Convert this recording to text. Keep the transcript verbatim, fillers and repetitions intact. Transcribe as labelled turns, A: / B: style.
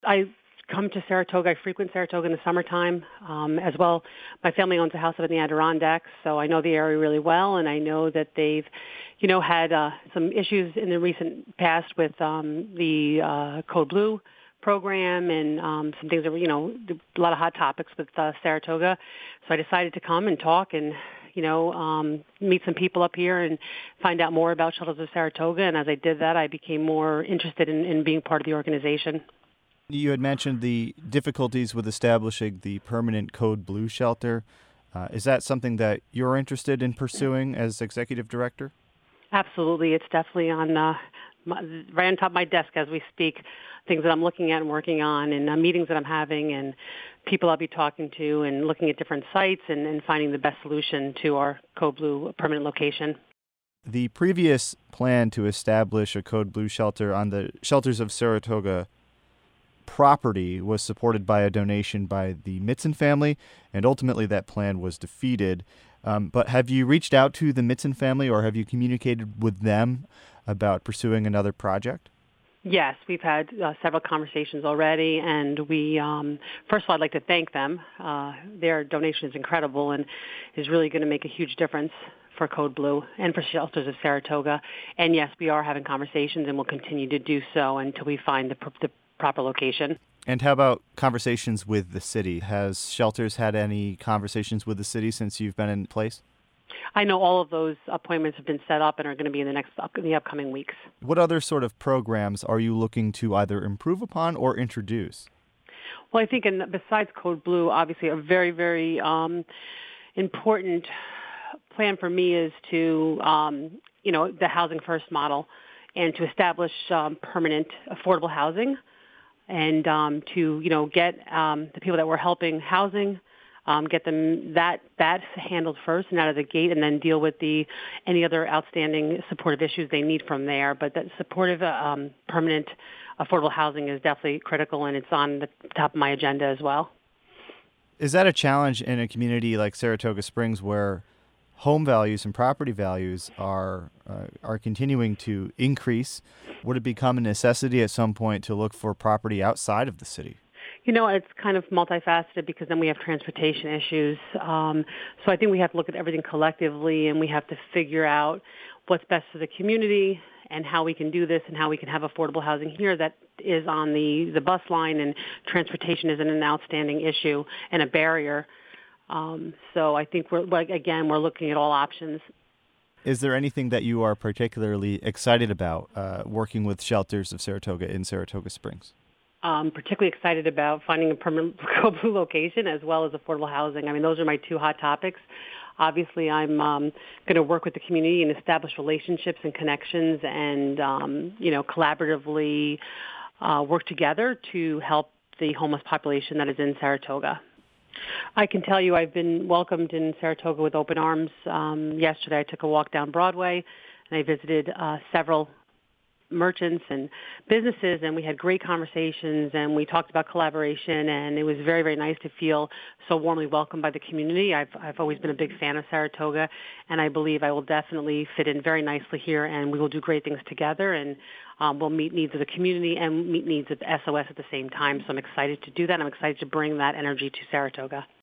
A: I come to Saratoga. I frequent Saratoga in the summertime um, as well. My family owns a house up in the Adirondacks, so I know the area really well, and I know that they've, you know, had uh, some issues in the recent past with um, the uh, Code Blue program and um, some things that were, you know, a lot of hot topics with uh, Saratoga. So I decided to come and talk and, you know, um, meet some people up here and find out more about Shelters of Saratoga. And as I did that, I became more interested in, in being part of the organization.
B: You had mentioned the difficulties with establishing the permanent Code Blue shelter. Uh, is that something that you're interested in pursuing as executive director?
A: Absolutely. It's definitely on uh, my, right on top of my desk as we speak, things that I'm looking at and working on and uh, meetings that I'm having and people I'll be talking to and looking at different sites and, and finding the best solution to our Code Blue permanent location.
B: The previous plan to establish a Code Blue shelter on the Shelters of Saratoga property was supported by a donation by the Mitson family, and ultimately that plan was defeated. Um, but have you reached out to the Mitson family or have you communicated with them about pursuing another project?
A: Yes, we've had uh, several conversations already, and we, um, first of all, I'd like to thank them. Uh, their donation is incredible and is really going to make a huge difference for Code Blue and for Shelters of Saratoga. And yes, we are having conversations and will continue to do so until we find the, the proper location.
B: And how about conversations with the city? Has Shelters had any conversations with the city since you've been in place?
A: I know all of those appointments have been set up and are going to be in the next in the upcoming weeks.
B: What other sort of programs are you looking to either improve upon or introduce?
A: Well, I think in, besides Code Blue, obviously a very, very um, important plan for me is to, um, you know, the Housing First model and to establish um, permanent affordable housing and um, to, you know, get um, the people that we're helping housing, um, get them that that handled first and out of the gate, and then deal with the any other outstanding supportive issues they need from there. But that supportive, um, permanent, affordable housing is definitely critical, and it's on the top of my agenda as well.
B: Is that a challenge in a community like Saratoga Springs where home values and property values are uh, are continuing to increase? Would it become a necessity at some point to look for property outside of the city?
A: You know, it's kind of multifaceted because then we have transportation issues. Um, so I think we have to look at everything collectively, and we have to figure out what's best for the community and how we can do this and how we can have affordable housing here that is on the, the bus line, and transportation isn't an outstanding issue and a barrier. Um, so I think, we're like, again, we're looking at all options.
B: Is there anything that you are particularly excited about uh, working with Shelters of Saratoga in Saratoga Springs?
A: I'm particularly excited about finding a permanent Code Blue location as well as affordable housing. I mean, those are my two hot topics. Obviously, I'm um, going to work with the community and establish relationships and connections and, um, you know, collaboratively uh, work together to help the homeless population that is in Saratoga. I can tell you I've been welcomed in Saratoga with open arms. Um, yesterday I took a walk down Broadway and I visited uh, several merchants and businesses, and we had great conversations, and we talked about collaboration, and it was very, very nice to feel so warmly welcomed by the community. I've, I've always been a big fan of Saratoga, and I believe I will definitely fit in very nicely here, and we will do great things together, and um, we'll meet needs of the community and meet needs of S O S at the same time. So I'm excited to do that. I'm excited to bring that energy to Saratoga.